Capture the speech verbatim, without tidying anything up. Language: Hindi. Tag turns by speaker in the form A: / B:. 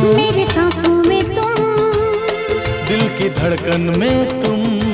A: मेरी सांसों में तुम,
B: दिल की धड़कन में तुम।